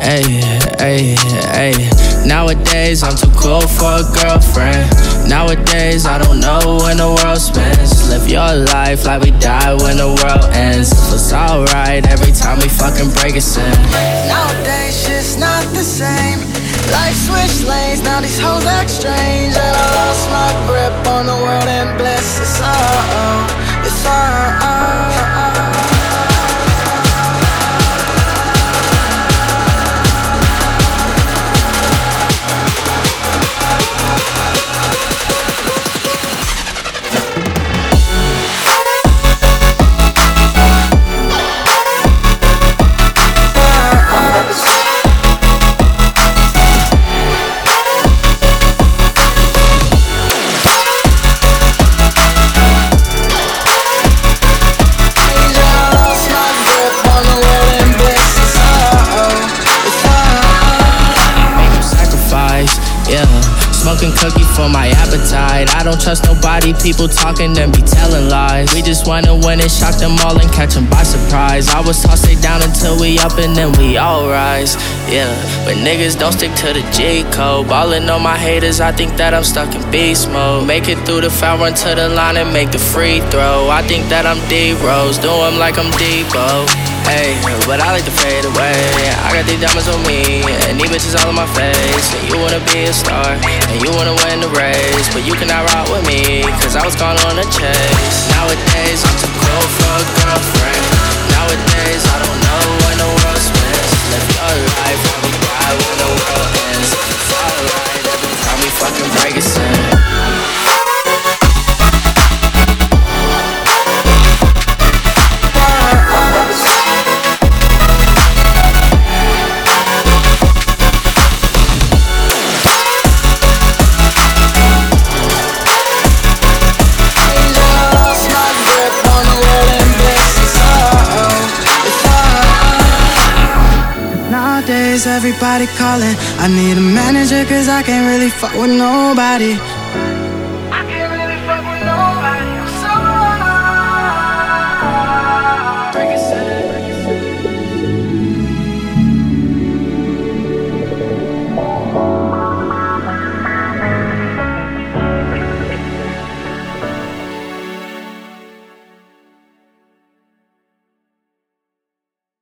Ay, ay, ay. Nowadays I'm too cool for a girlfriend. Nowadays I don't know when the world spins. Live your life like we die when the world ends. Feels alright every time we fucking break a sin. Nowadays shit's not the same. Life switched lanes, now these hoes act strange. And I lost my grip on the world and bliss. It's Smoking cookie for my appetite. I don't trust nobody, people talking and be telling lies. We just wanna win and shock them all and catch them by surprise. I was tossed stay down until we up and then we all rise. Yeah, but niggas don't stick to the G code. Ballin' on my haters, I think that I'm stuck in beast mode. Make it through the foul, run to the line and make the free throw. I think that I'm D-Rose, do 'em like I'm Debo. Hey, but I like to fade away. I got these diamonds on me, and these bitches all in my face. And you wanna be a star, and you wanna win the race, but you cannot ride with me, cause I was gone on a chase. Nowadays, I'm too cold for a girlfriend. Nowadays, I don't know when the world spins. Live your life, while we die when the world ends. It's alright every time we fucking break a sin. Nowadays everybody calling. I need a manager cause I can't really fuck with nobody.